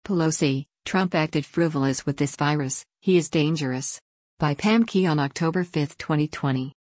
Pelosi, Trump acted frivolous with this virus, he is dangerous. By Pam Key on October 5, 2020.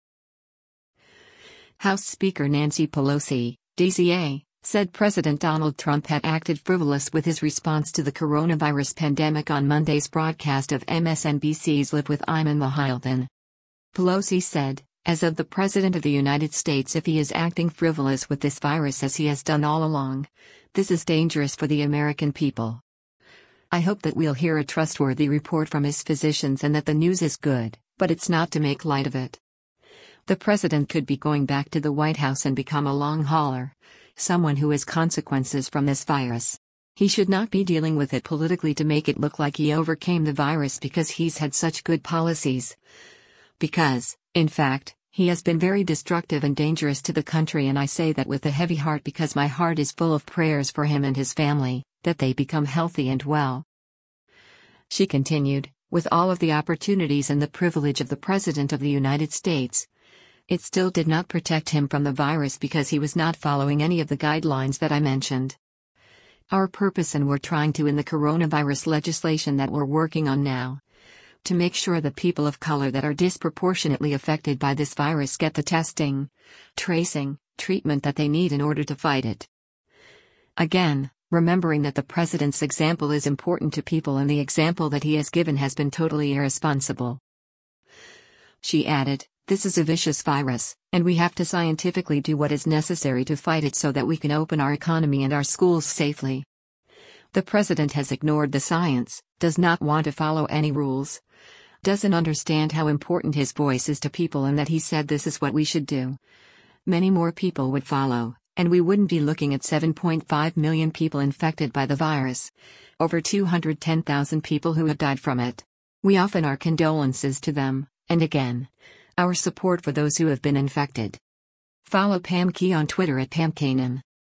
House Speaker Nancy Pelosi, DCA, said President Donald Trump had acted frivolous with his response to the coronavirus pandemic on Monday's broadcast of MSNBC's Live with Ayman Mahaldin. Pelosi said, as of the President of the United States, if he is acting frivolous with this virus as he has done all along, this is dangerous for the American people. I hope that we'll hear a trustworthy report from his physicians and that the news is good, but it's not to make light of it. The president could be going back to the White House and become a long hauler, someone who has consequences from this virus. He should not be dealing with it politically to make it look like he overcame the virus because he's had such good policies. Because, in fact, he has been very destructive and dangerous to the country, and I say that with a heavy heart because my heart is full of prayers for him and his family, that they become healthy and well. She continued, with all of the opportunities and the privilege of the President of the United States, it still did not protect him from the virus because he was not following any of the guidelines that I mentioned. Our purpose, and we're trying to in the coronavirus legislation that we're working on now, to make sure the people of color that are disproportionately affected by this virus get the testing, tracing, treatment that they need in order to fight it. Again, remembering that the president's example is important to people and the example that he has given has been totally irresponsible. She added, this is a vicious virus, and we have to scientifically do what is necessary to fight it so that we can open our economy and our schools safely. The president has ignored the science, does not want to follow any rules, doesn't understand how important his voice is to people and that he said this is what we should do. Many more people would follow, and we wouldn't be looking at 7.5 million people infected by the virus. Over 210,000 people who have died from it. We offer our condolences to them, and again, our support for those who have been infected. Follow Pam Key on Twitter at PamKanan.